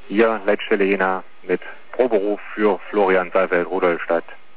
Hier Leitstelle Jena mit Proberuf für Florian Saalfeld, Rudolstadt.